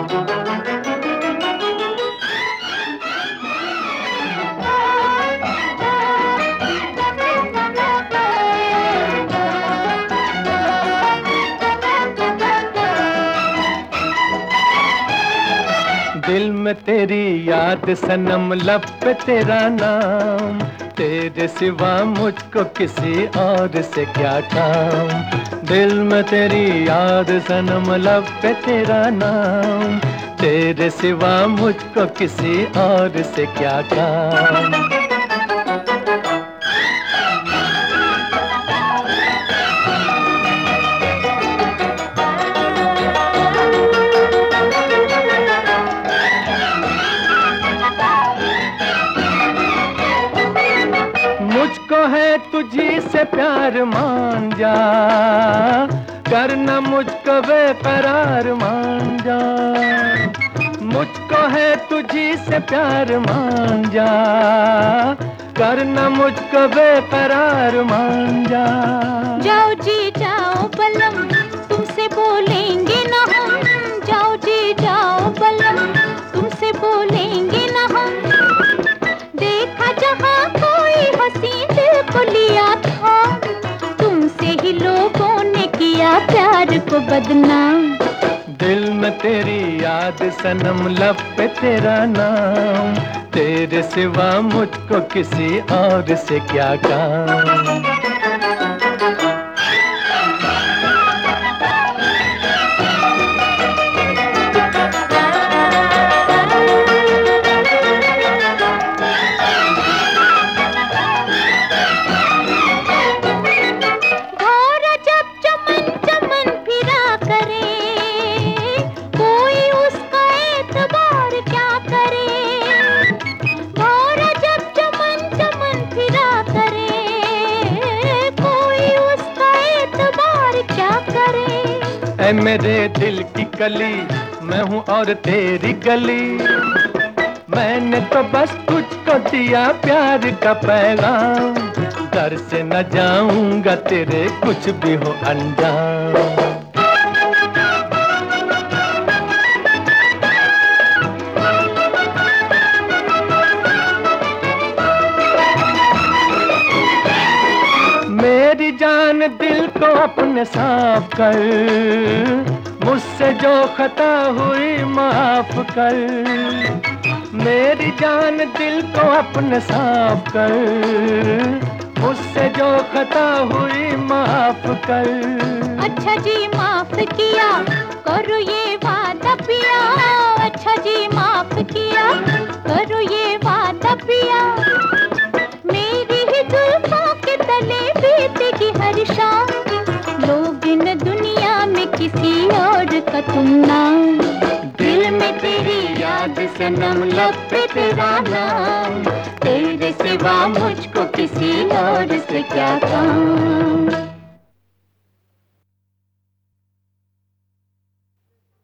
दिल में तेरी याद सनम, लब पे तेरा नाम, तेरे सिवा मुझको किसी और से क्या काम। दिल में तेरी याद सनम, लब पे तेरा नाम, तेरे सिवा मुझको किसी और से क्या काम। मुझको है तुझी से प्यार, मान जा, करना मुझको बेकरार, मान जा। मुझको है तुझी से प्यार, मान जा, करना मुझको बेकरार, मान जा। जाओ जी जाओ बलम, तुमसे बोलेंगे ना हम, जाओ जी जाओ बलम, तुमसे बोलेंगे ना हम। देखा जहाँ कोई हंसी दिल को लिया था, तुमसे ही लोगों ने किया प्यार को बदनाम। दिल में तेरी याद सनम, लब पे तेरा नाम, तेरे सिवा मुझको किसी और से क्या काम। ऐ मेरे दिल की कली, मैं हूँ और तेरी गली, मैंने तो बस तुझको दिया प्यार का पैगाम। घर से न जाऊंगा तेरे कुछ भी हो अंजाम। मेरी जान दिल को अपने साफ कर, मुझसे जो खता हुई माफ कर। मेरी जान दिल को अपने साफ कर, मुझसे जो खता हुई माफ कर। अच्छा जी माफ किया, करो ये वादा पिया, अच्छा जी माफ किया, करो ये वादा पिया। मेरी ही जुल्फों के तले बीतेगी हर शाम, लोग इन दुनिया में किसी और का तुम नाम। दिल में तेरी याद सनम, लब पे तेरा नाम, तेरे सिवा मुझको किसी और से क्या काम।